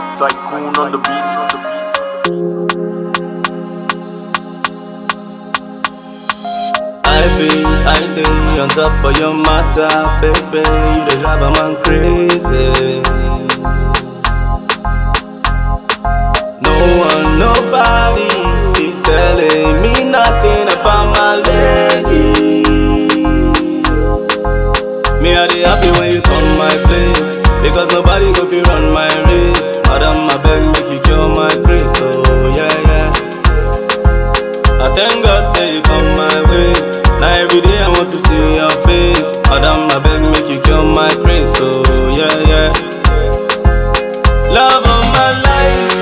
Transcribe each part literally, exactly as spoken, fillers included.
Tycoon on the beat. I be, I be on top of your matter, baby. You the drive a man crazy. No one, nobody, she telling me nothing about my lady. Me I dey happy when you come my place, because nobody go fi run my race. Madam, I beg make you cure my grace, oh yeah yeah. I thank God say you come my way. Now every day I want to see your face. Madam, I beg make you cure my grace, oh yeah yeah. Love of my life,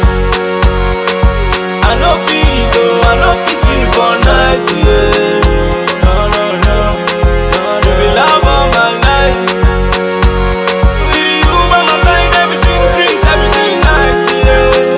I know feel go, I know feel sleep all night, yeah. No no no, no you be love of my life. With you by my side, everything green, everything nice, yeah.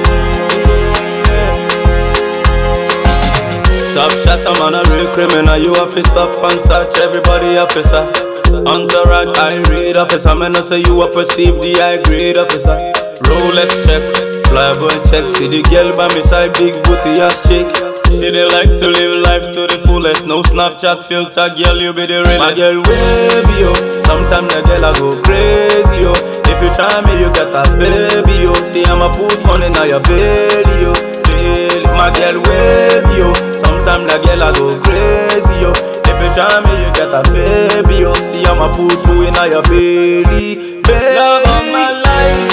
Top shot, I'm on a real criminal. You have to stop and search everybody, officer. Entourage, I read officer. Man, I say you are perceived the high grade officer. Rolex check, flyboy check. See the girl by my side, big booty ass chick. She they like to live life to the fullest. No Snapchat filter, girl, you be the realest. My girl, baby, yo. Sometimes the girl I go crazy, yo. If you try me, you get a baby, yo. See, I'ma put money in your belly, yo. Belly. My girl, baby, yo. Sometimes the girl I go crazy, yo. If you try me, you get a baby, yo. See, I'ma put two in your belly, belly. Love of my life,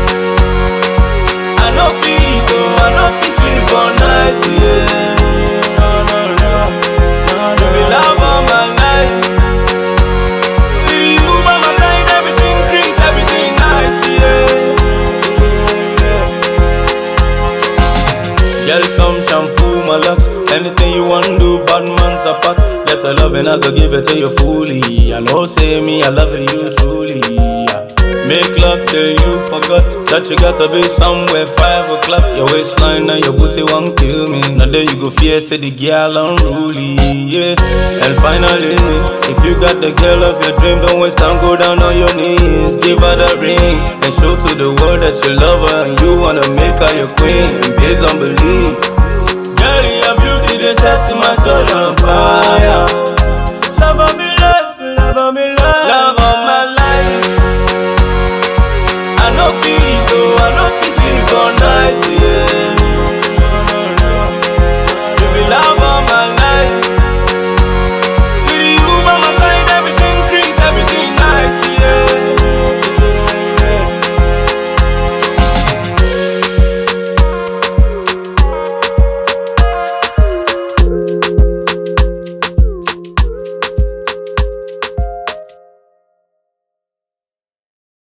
I know feel go, I know feel sleep all night, yeah. No, no, no, no, no. You be love of my life. With you by my side, everything drinks, everything nice, yeah. Girl, come shampoo my locks. Anything you want to do, bad man's apart. Get a love and I go give it to you fully. I know say me, I love you truly, yeah. Make love till you forgot that you gotta be somewhere five o'clock. Your waistline and your booty won't kill me. Now there you go fear, say the girl unruly, yeah. And finally, if you got the girl of your dream, don't waste time, go down on your knees. Give her the ring and show to the world that you love her and you wanna make her your queen. And based on belief, girl, your beauty, they set my soul on fire. Love of me life, love of me life, love of my life. I know feel